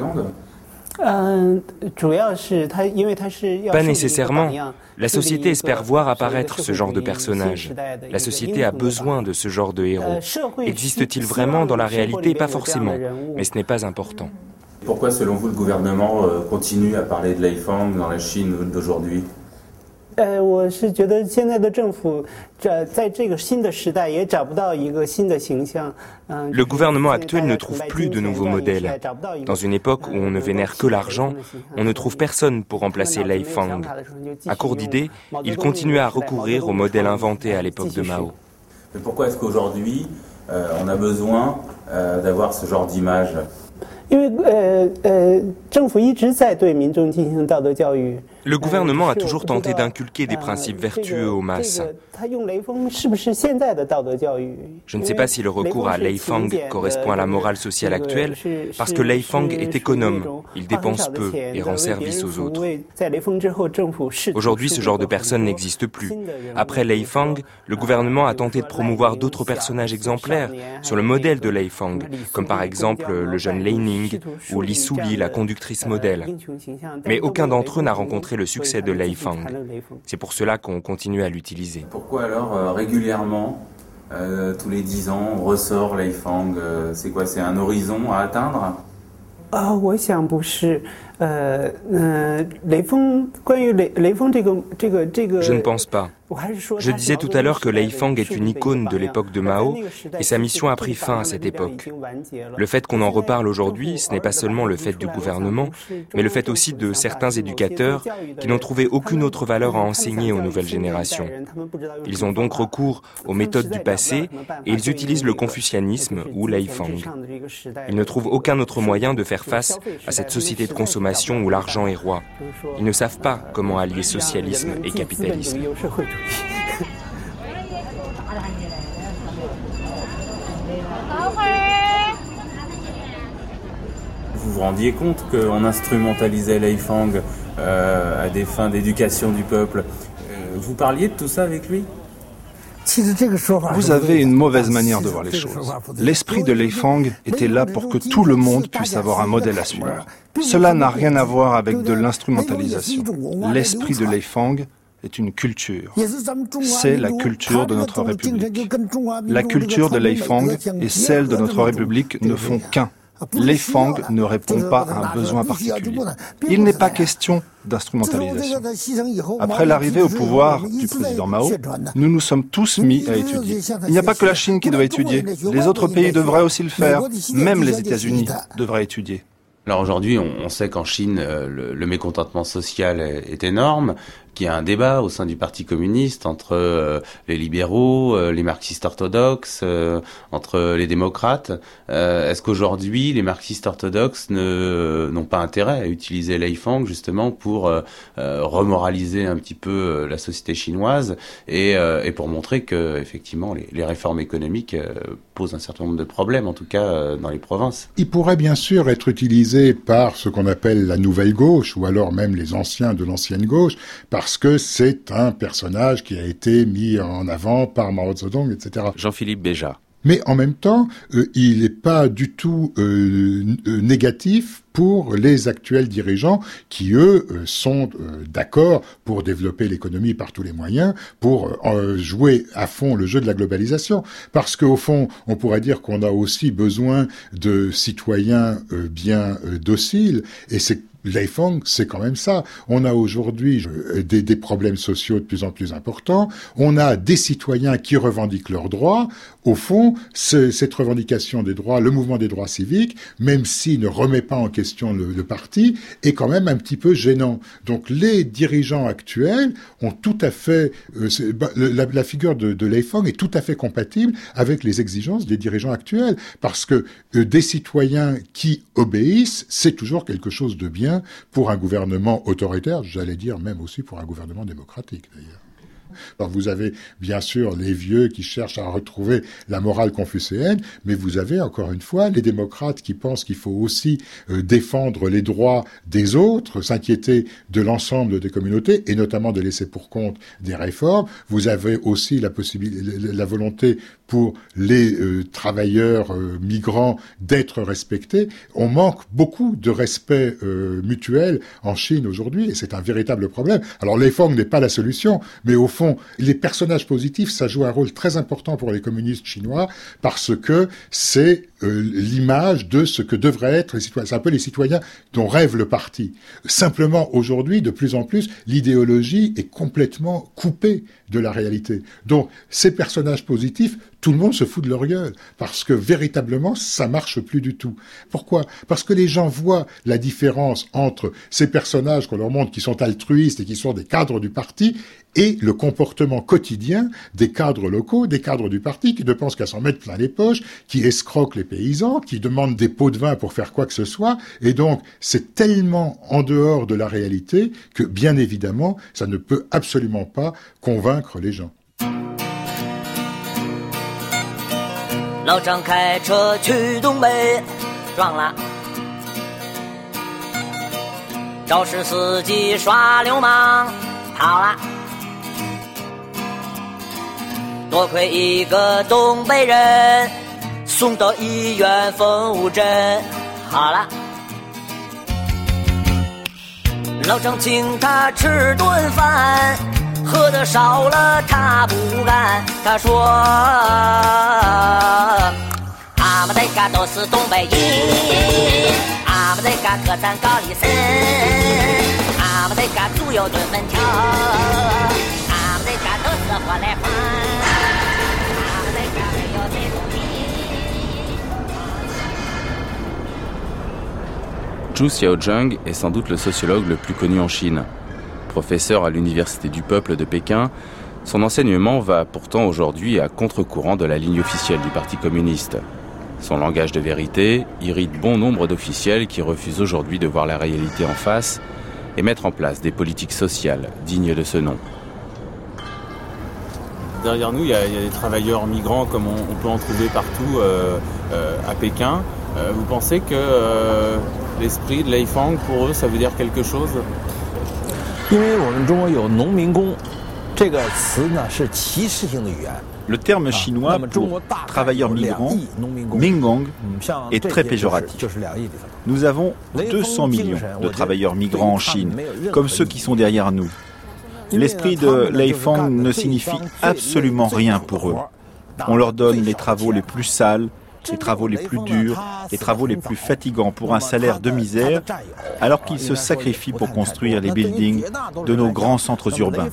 Pas nécessairement. La société espère voir apparaître ce genre de personnage. La société a besoin de ce genre de héros. Existe-t-il vraiment dans la réalité ? Pas forcément, mais ce n'est pas important. Pourquoi, selon vous, le gouvernement euh, continue à parler de Lei Feng dans la Chine d'aujourd'hui ? Le gouvernement actuel ne trouve plus de nouveaux modèles. Dans une époque où on ne vénère que l'argent, on ne trouve personne pour remplacer Lei Feng. À court d'idées, il continue à recourir aux modèles inventés à l'époque de Mao. Mais pourquoi est-ce qu'aujourd'hui, euh, on a besoin euh, d'avoir ce genre d'image ? Le gouvernement a toujours tenté d'inculquer des principes vertueux aux masses. Je ne sais pas si le recours à Lei Feng correspond à la morale sociale actuelle, parce que Lei Feng est économe, il dépense peu et rend service aux autres. Aujourd'hui, ce genre de personne n'existe plus. Après Lei Feng, le gouvernement a tenté de promouvoir d'autres personnages exemplaires sur le modèle de Lei Feng, comme par exemple le jeune Lei Ning ou Li Suli, la conductrice modèle. Mais aucun d'entre eux n'a rencontré le succès de Lei Feng. C'est pour cela qu'on continue à l'utiliser. Pourquoi alors euh, régulièrement, euh, tous les dix ans, on ressort Lei Feng euh, C'est quoi, c'est un horizon à atteindre ? Je ne pense pas. Je disais tout à l'heure que Lei Fang est une icône de l'époque de Mao et sa mission a pris fin à cette époque. Le fait qu'on en reparle aujourd'hui, ce n'est pas seulement le fait du gouvernement, mais le fait aussi de certains éducateurs qui n'ont trouvé aucune autre valeur à enseigner aux nouvelles générations. Ils ont donc recours aux méthodes du passé et ils utilisent le confucianisme ou Lei Fang. Ils ne trouvent aucun autre moyen de faire face à cette société de consommation où l'argent est roi. Ils ne savent pas comment allier socialisme et capitalisme. Vous vous rendiez compte qu'on instrumentalisait Lei Fang euh, à des fins d'éducation du peuple. Euh, vous parliez de tout ça avec lui ? Vous avez une mauvaise manière de voir les choses. L'esprit de Lei Fang était là pour que tout le monde puisse avoir un modèle à suivre. Cela n'a rien à voir avec de l'instrumentalisation. L'esprit de Lei Fang est une culture. C'est la culture de notre République. La culture de Lei Fang et celle de notre République ne font qu'un. Lei Fang ne répond pas à un besoin particulier. Il n'est pas question d'instrumentalisation. Après l'arrivée au pouvoir du président Mao, nous nous sommes tous mis à étudier. Il n'y a pas que la Chine qui doit étudier. Les autres pays devraient aussi le faire. Même les États-Unis devraient étudier. Alors aujourd'hui, on, on sait qu'en Chine, euh, le, le mécontentement social est, est énorme, qu'il y a un débat au sein du Parti communiste entre euh, les libéraux, euh, les marxistes orthodoxes, euh, entre les démocrates. Euh, est-ce qu'aujourd'hui, les marxistes orthodoxes ne, n'ont pas intérêt à utiliser Lei Fang justement pour euh, euh, remoraliser un petit peu euh, la société chinoise et, euh, et pour montrer que effectivement les, les réformes économiques euh, posent un certain nombre de problèmes, en tout cas euh, dans les provinces? Il pourrait bien sûr être utilisé par ce qu'on appelle la nouvelle gauche, ou alors même les anciens de l'ancienne gauche, parce que c'est un personnage qui a été mis en avant par Mao Zedong, et cetera. Jean-Philippe Béja. Mais en même temps, euh, il n'est pas du tout euh, euh, négatif pour les actuels dirigeants qui, eux, euh, sont euh, d'accord pour développer l'économie par tous les moyens, pour euh, jouer à fond le jeu de la globalisation. Parce qu'au fond, on pourrait dire qu'on a aussi besoin de citoyens euh, bien euh, dociles, et c'est Lei Fang, c'est quand même ça. On a aujourd'hui des, des problèmes sociaux de plus en plus importants. On a des citoyens qui revendiquent leurs droits. Au fond, ce, cette revendication des droits, le mouvement des droits civiques, même s'il ne remet pas en question le, le parti, est quand même un petit peu gênant. Donc les dirigeants actuels ont tout à fait... Euh, bah, la, la figure de, de Lei Fang est tout à fait compatible avec les exigences des dirigeants actuels. Parce que euh, des citoyens qui obéissent, c'est toujours quelque chose de bien pour un gouvernement autoritaire, j'allais dire même aussi pour un gouvernement démocratique d'ailleurs. Alors vous avez bien sûr les vieux qui cherchent à retrouver la morale confucéenne, mais vous avez encore une fois les démocrates qui pensent qu'il faut aussi euh, défendre les droits des autres, s'inquiéter de l'ensemble des communautés et notamment de laisser pour compte des réformes. Vous avez aussi la possibilité, la volonté pour les euh, travailleurs euh, migrants d'être respectés. On manque beaucoup de respect euh, mutuel en Chine aujourd'hui et c'est un véritable problème. Alors Lei Fang n'est pas la solution, mais au fond, les personnages positifs, ça joue un rôle très important pour les communistes chinois parce que c'est euh, l'image de ce que devraient être les citoyens. C'est un peu les citoyens dont rêve le parti. Simplement, aujourd'hui, de plus en plus, l'idéologie est complètement coupée de la réalité. Donc, ces personnages positifs, tout le monde se fout de leur gueule parce que véritablement, ça marche plus du tout. Pourquoi ? Parce que les gens voient la différence entre ces personnages qu'on leur montre qui sont altruistes et qui sont des cadres du parti et le comportement quotidien des cadres locaux, des cadres du parti qui ne pensent qu'à s'en mettre plein les poches, qui escroquent les paysans, qui demandent des pots de vin pour faire quoi que ce soit. Et donc, c'est tellement en dehors de la réalité que, bien évidemment, ça ne peut absolument pas convaincre les gens. 老张开车去东北，撞了。肇事司机耍流氓，跑了。多亏一个东北人，送到医院缝五针，好了。老张请他吃顿饭。 喝的少了他不干，他说俺们大家都是东北人，俺俺们这嘎客栈高丽参，俺们这嘎猪油炖粉条，俺们这嘎都是活来花，俺们这嘎没有这种地。 Zhu Xiaozheng est sans doute le sociologue le plus connu en Chine. Professeur à l'Université du Peuple de Pékin, son enseignement va pourtant aujourd'hui à contre-courant de la ligne officielle du Parti communiste. Son langage de vérité irrite bon nombre d'officiels qui refusent aujourd'hui de voir la réalité en face et mettre en place des politiques sociales dignes de ce nom. Derrière nous, il y, a, il y a des travailleurs migrants comme on, on peut en trouver partout euh, euh, à Pékin. Euh, vous pensez que euh, l'esprit de Leifang, pour eux, ça veut dire quelque chose ? Le terme chinois pour travailleurs migrants, Minggong, est très péjoratif. Nous avons deux cents millions de travailleurs migrants en Chine, comme ceux qui sont derrière nous. L'esprit de Leifang ne signifie absolument rien pour eux. On leur donne les travaux les plus sales, les travaux les plus durs, les travaux les plus fatigants pour un salaire de misère, alors qu'ils se sacrifient pour construire les buildings de nos grands centres urbains.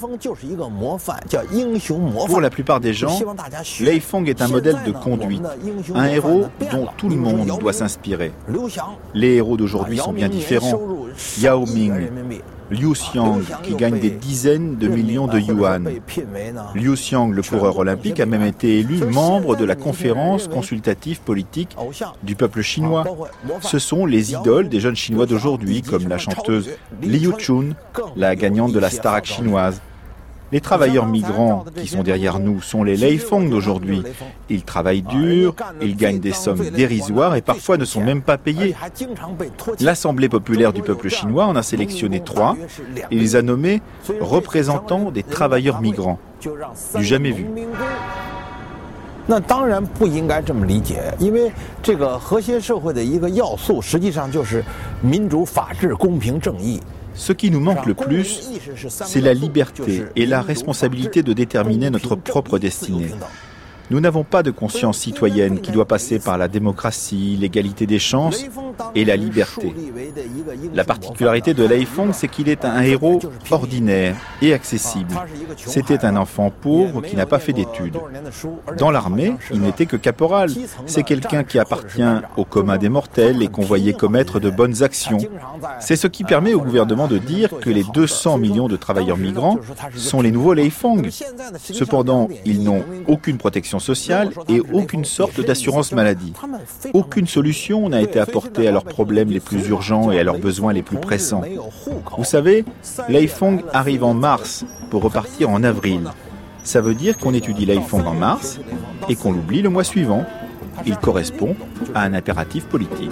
Pour la plupart des gens, Leifang est un modèle de conduite, un héros dont tout le monde doit s'inspirer. Les héros d'aujourd'hui sont bien différents. Yao Ming, Liu Xiang, qui gagne des dizaines de millions de yuan. Liu Xiang, le coureur olympique, a même été élu membre de la conférence consultative politique du peuple chinois. Ce sont les idoles des jeunes Chinois d'aujourd'hui, comme la chanteuse Liu Chun, la gagnante de la Starac chinoise. Les travailleurs migrants qui sont derrière nous sont les Leifang d'aujourd'hui. Ils travaillent dur, ils gagnent des sommes dérisoires et parfois ne sont même pas payés. L'Assemblée populaire du peuple chinois en a sélectionné trois et les a nommés représentants des travailleurs migrants. Du jamais vu. 那当然不应该这么理解，因为这个和谐社会的一个要素，实际上就是民主、法治、公平、正义。 Ce qui nous manque le plus, c'est la liberté et la responsabilité de déterminer notre propre destinée. Nous n'avons pas de conscience citoyenne qui doit passer par la démocratie, l'égalité des chances et la liberté. La particularité de Leifang, c'est qu'il est un héros ordinaire et accessible. C'était un enfant pauvre qui n'a pas fait d'études. Dans l'armée, il n'était que caporal. C'est quelqu'un qui appartient au commun des mortels et qu'on voyait commettre de bonnes actions. C'est ce qui permet au gouvernement de dire que les deux cents millions de travailleurs migrants sont les nouveaux Leifang. Cependant, ils n'ont aucune protection sociale et aucune sorte d'assurance maladie. Aucune solution n'a été apportée à leurs problèmes les plus urgents et à leurs besoins les plus pressants. Vous savez, Leifang arrive en mars pour repartir en avril. Ça veut dire qu'on étudie Leifang en mars et qu'on l'oublie le mois suivant. Il correspond à un impératif politique.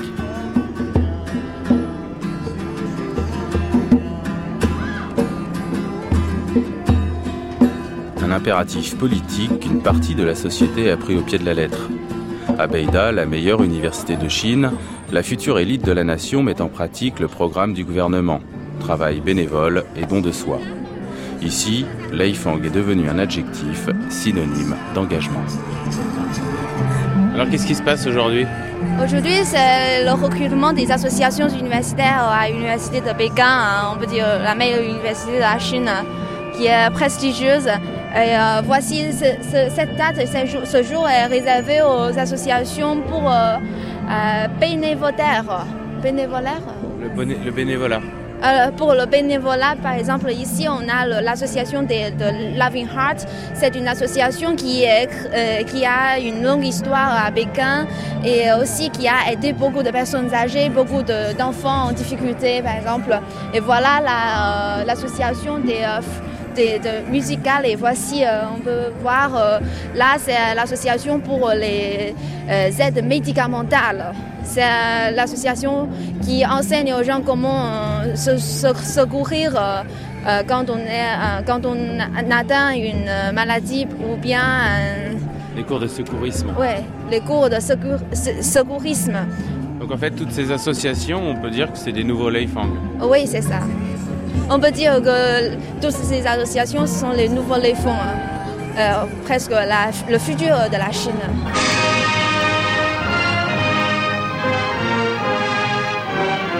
Un impératif politique qu'une partie de la société a pris au pied de la lettre. À Beida, la meilleure université de Chine, la future élite de la nation met en pratique le programme du gouvernement, travail bénévole et don de soi. Ici, Leifang est devenu un adjectif synonyme d'engagement. Alors qu'est-ce qui se passe aujourd'hui ? Aujourd'hui, c'est le recrutement des associations universitaires à l'université de Pékin, on peut dire la meilleure université de la Chine, qui est prestigieuse. Et euh, voici ce, ce, cette date, ce jour, ce jour est réservé aux associations pour euh, euh, bénévolaires. Bénévolaires le, boné, le bénévolat. Euh, pour le bénévolat, par exemple, ici, on a le, l'association de, de Loving Heart. C'est une association qui, est, euh, qui a une longue histoire à Pékin et aussi qui a aidé beaucoup de personnes âgées, beaucoup de, d'enfants en difficulté, par exemple. Et voilà la, euh, l'association des... Euh, De, de musicales et voici euh, on peut voir euh, là c'est l'association pour les euh, aides médicamentales. C'est euh, l'association qui enseigne aux gens comment euh, se, se secourir euh, euh, quand on est euh, quand on atteint une maladie ou bien euh, les cours de secourisme. Ouais, les cours de secour, secourisme. Donc en fait toutes ces associations, on peut dire que c'est des nouveaux Leifang. Oui, c'est ça. On peut dire que toutes ces associations sont les nouveaux Leifang, euh, presque la, le futur de la Chine.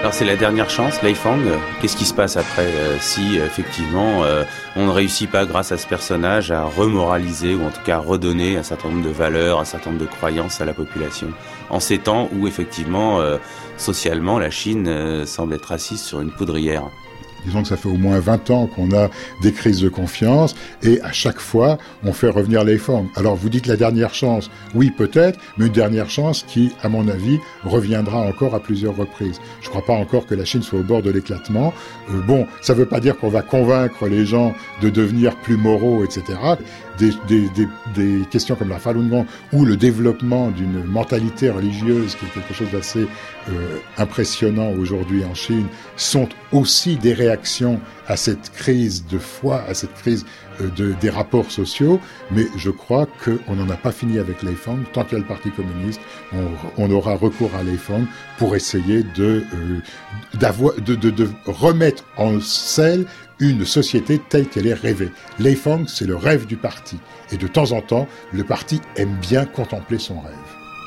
Alors c'est la dernière chance, Leifang. Qu'est-ce qui se passe après euh, si effectivement euh, on ne réussit pas grâce à ce personnage à remoraliser ou en tout cas à redonner un certain nombre de valeurs, un certain nombre de croyances à la population en ces temps où effectivement euh, socialement la Chine euh, semble être assise sur une poudrière. Disons que ça fait au moins vingt ans qu'on a des crises de confiance et à chaque fois, on fait revenir Leifang. Alors vous dites la dernière chance, oui peut-être, mais une dernière chance qui, à mon avis, reviendra encore à plusieurs reprises. Je ne crois pas encore que la Chine soit au bord de l'éclatement. Euh, bon, ça ne veut pas dire qu'on va convaincre les gens de devenir plus moraux, et cetera. Des, des, des, des questions comme la Falun Gong ou le développement d'une mentalité religieuse qui est quelque chose d'assez euh, impressionnant aujourd'hui en Chine sont aussi des réactions à cette crise de foi, à cette crise euh, de, des rapports sociaux, mais je crois qu'on n'en a pas fini avec Leifang. Tant qu'il y a le Parti communiste, on, on aura recours à Leifang pour essayer de, euh, d'avoir, de, de, de remettre en selle une société telle qu'elle est rêvée. Leifang, c'est le rêve du parti. Et de temps en temps, le parti aime bien contempler son rêve.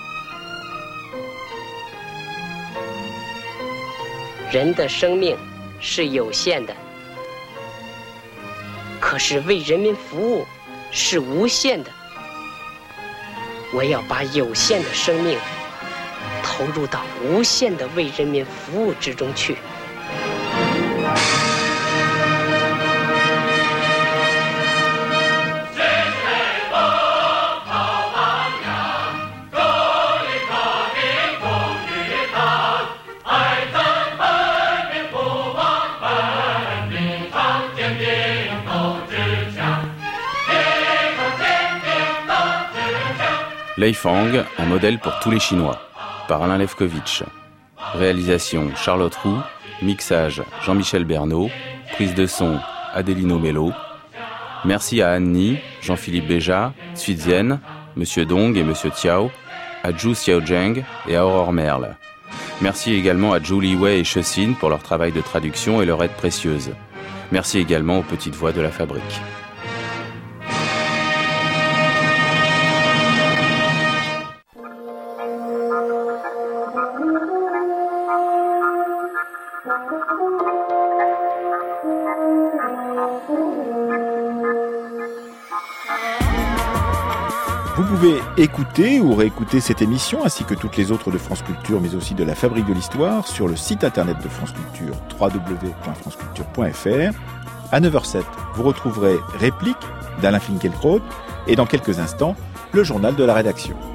人的生命是有限的，可是为人民服务是无限的。我要把有限的生命投入到无限的为人民服务之中去。 Leifang, un modèle pour tous les Chinois, par Alain Lefkovitch. Réalisation Charlotte Roux, mixage Jean-Michel Bernot, prise de son Adelino Mello. Merci à Annie, Jean-Philippe Béja, Suizienne, Monsieur Dong et Monsieur Tiao, à Zhu Xiaozheng et à Aurore Merle. Merci également à Zhu Liwei et Checine pour leur travail de traduction et leur aide précieuse. Merci également aux petites voix de la fabrique. Vous pouvez écouter ou réécouter cette émission ainsi que toutes les autres de France Culture, mais aussi de la Fabrique de l'Histoire sur le site internet de France Culture, w w w point france culture point f r. À neuf heures zéro sept, vous retrouverez Réplique d'Alain Finkielkraut et dans quelques instants, le journal de la rédaction.